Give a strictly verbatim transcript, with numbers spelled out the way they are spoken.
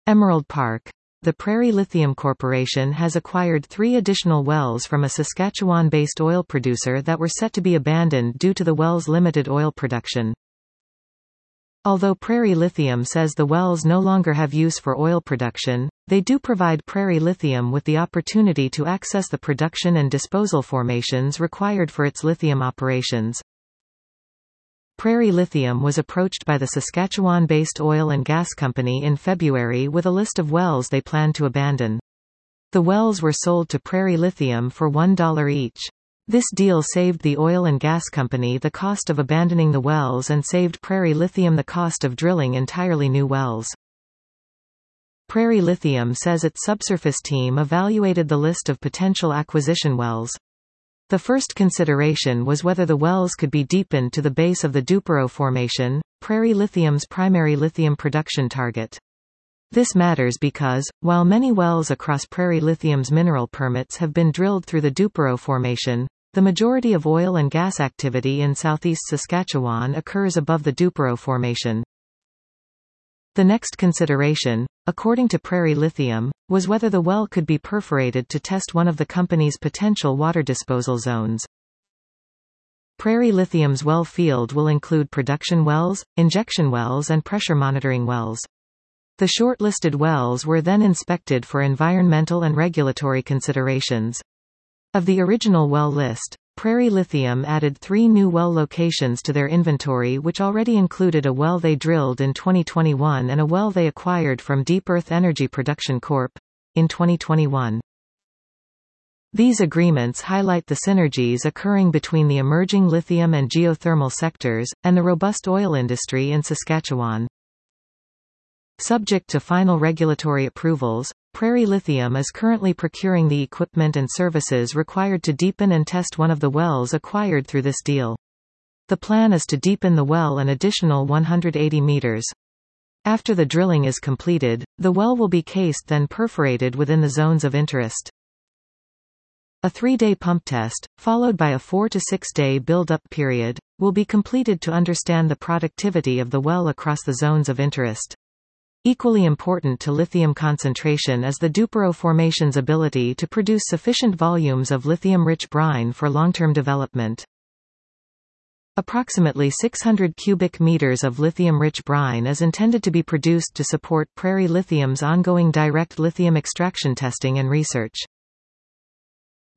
Emerald Park. The Prairie Lithium Corporation has acquired three additional wells from a Saskatchewan-based oil producer that were set to be abandoned due to the wells' limited oil production. Although Prairie Lithium says the wells no longer have use for oil production, they do provide Prairie Lithium with the opportunity to access the production and disposal formations required for its lithium operations. Prairie Lithium was approached by the Saskatchewan-based oil and gas company in February with a list of wells they plan to abandon. The wells were sold to Prairie Lithium for one dollar each. This deal saved the oil and gas company the cost of abandoning the wells and saved Prairie Lithium the cost of drilling entirely new wells. Prairie Lithium says its subsurface team evaluated the list of potential acquisition wells. The first consideration was whether the wells could be deepened to the base of the Duperow Formation, Prairie Lithium's primary lithium production target. This matters because, while many wells across Prairie Lithium's mineral permits have been drilled through the Duperow Formation, the majority of oil and gas activity in southeast Saskatchewan occurs above the Duperow Formation. The next consideration, according to Prairie Lithium, was whether the well could be perforated to test one of the company's potential water disposal zones. Prairie Lithium's well field will include production wells, injection wells and pressure monitoring wells. The shortlisted wells were then inspected for environmental and regulatory considerations. Of the original well list, Prairie Lithium added three new well locations to their inventory, which already included a well they drilled in twenty twenty-one and a well they acquired from Deep Earth Energy Production Corporation in twenty twenty-one. These agreements highlight the synergies occurring between the emerging lithium and geothermal sectors, and the robust oil industry in Saskatchewan. Subject to final regulatory approvals, Prairie Lithium is currently procuring the equipment and services required to deepen and test one of the wells acquired through this deal. The plan is to deepen the well an additional one hundred eighty meters. After the drilling is completed, the well will be cased then perforated within the zones of interest. A three-day pump test, followed by a four to six-day build-up period, will be completed to understand the productivity of the well across the zones of interest. Equally important to lithium concentration is the Duperow Formation's ability to produce sufficient volumes of lithium-rich brine for long-term development. Approximately six hundred cubic meters of lithium-rich brine is intended to be produced to support Prairie Lithium's ongoing direct lithium extraction testing and research.